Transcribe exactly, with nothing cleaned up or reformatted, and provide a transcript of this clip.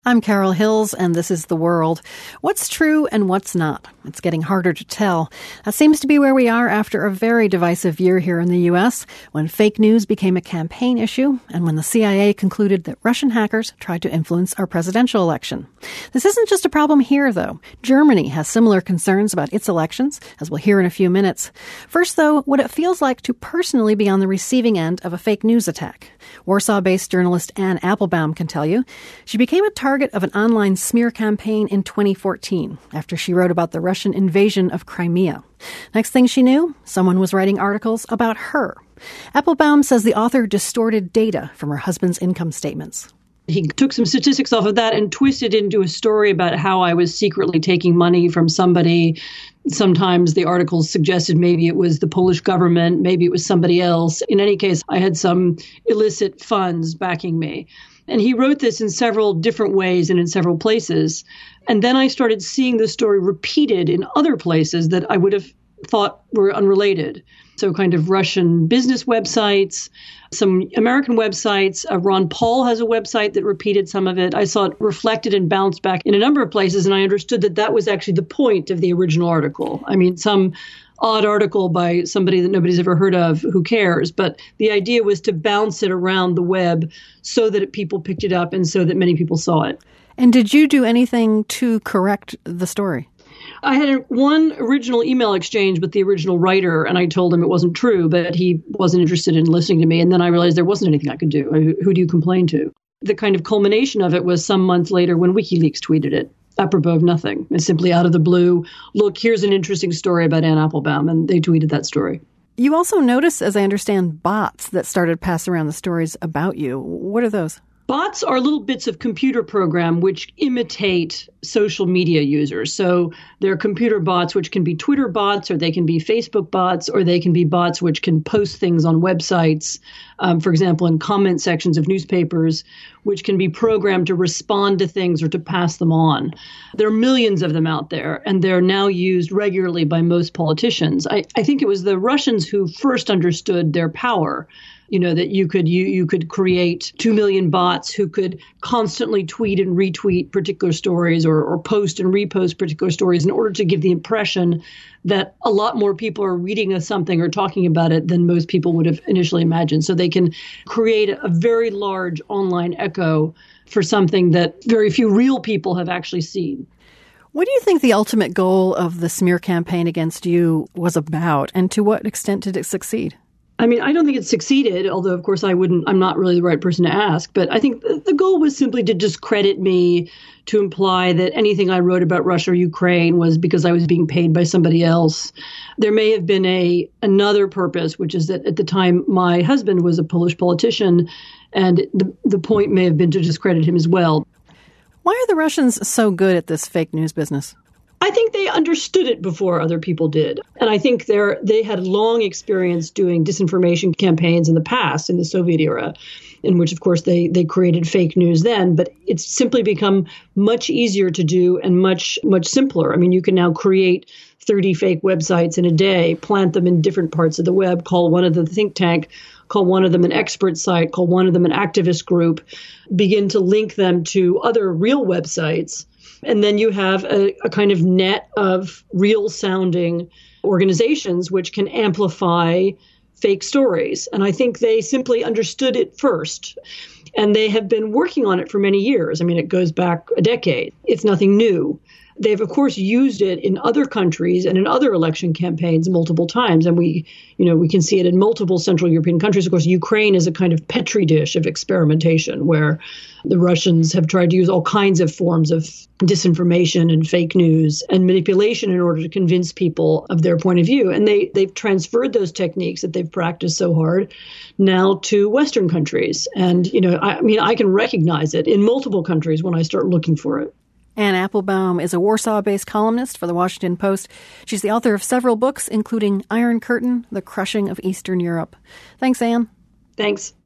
I'm Carol Hills, and this is The World. What's true and what's not? It's getting harder to tell. That seems to be where we are after a very divisive year here in the U S, when fake news became a campaign issue, and when the C I A concluded that Russian hackers tried to influence our presidential election. This isn't just a problem here, though. Germany has similar concerns about its elections, as we'll hear in a few minutes. First, though, what it feels like to personally be on the receiving end of a fake news attack. Warsaw-based journalist Anne Applebaum can tell you. She became a target of an online smear campaign in twenty fourteen after she wrote about the Russian invasion of Crimea. Next thing she knew, someone was writing articles about her. Applebaum says the author distorted data from her husband's income statements. He took some statistics off of that and twisted it into a story about how I was secretly taking money from somebody. Sometimes the articles suggested maybe it was the Polish government, maybe it was somebody else. In any case, I had some illicit funds backing me. And he wrote this in several different ways and in several places. And then I started seeing the story repeated in other places that I would have thought were unrelated. So kind of Russian business websites, some American websites. Uh, Ron Paul has a website that repeated some of it. I saw it reflected and bounced back in a number of places, and I understood that that was actually the point of the original article. I mean, some odd article by somebody that nobody's ever heard of, who cares? But the idea was to bounce it around the web so that it, people picked it up and so that many people saw it. And did you do anything to correct the story? I had a, one original email exchange with the original writer, and I told him it wasn't true, but he wasn't interested in listening to me. And then I realized there wasn't anything I could do. Who, who do you complain to? The kind of culmination of it was some months later when WikiLeaks tweeted it, apropos of nothing. It's simply out of the blue. Look, here's an interesting story about Anne Applebaum, and they tweeted that story. You also noticed, as I understand, bots that started passing around the stories about you. What are those? Bots are little bits of computer program which imitate social media users. So they're computer bots which can be Twitter bots, or they can be Facebook bots, or they can be bots which can post things on websites, um, for example, in comment sections of newspapers, which can be programmed to respond to things or to pass them on. There are millions of them out there, and they're now used regularly by most politicians. I, I think it was the Russians who first understood their power. You know, that you could you you could create two million bots who could constantly tweet and retweet particular stories, or, or post and repost particular stories in order to give the impression that a lot more people are reading something or talking about it than most people would have initially imagined. So they can create a very large online echo for something that very few real people have actually seen. What do you think the ultimate goal of the smear campaign against you was about, and to what extent did it succeed? I mean, I don't think it succeeded, although, of course, I wouldn't, I'm not really the right person to ask. But I think the goal was simply to discredit me, to imply that anything I wrote about Russia or Ukraine was because I was being paid by somebody else. There may have been a another purpose, which is that at the time my husband was a Polish politician, and the, the point may have been to discredit him as well. Why are the Russians so good at this fake news business? I think they understood it before other people did. And I think they're, they had long experience doing disinformation campaigns in the past, in the Soviet era, in which, of course, they, they created fake news then. But it's simply become much easier to do and much, much simpler. I mean, you can now create thirty fake websites in a day, plant them in different parts of the web, call one of them a think tank, call one of them an expert site, call one of them an activist group, begin to link them to other real websites. And then you have a, a kind of net of real-sounding organizations which can amplify fake stories. And I think they simply understood it first. And they have been working on it for many years. I mean, it goes back a decade. It's nothing new. They've, of course, used it in other countries and in other election campaigns multiple times. And we, you know, we can see it in multiple Central European countries. Of course, Ukraine is a kind of petri dish of experimentation where the Russians have tried to use all kinds of forms of disinformation and fake news and manipulation in order to convince people of their point of view. And they, they've transferred those techniques that they've practiced so hard now to Western countries. And, you know, I, I mean, I can recognize it in multiple countries when I start looking for it. Anne Applebaum is a Warsaw-based columnist for The Washington Post. She's the author of several books, including Iron Curtain, The Crushing of Eastern Europe. Thanks, Anne. Thanks.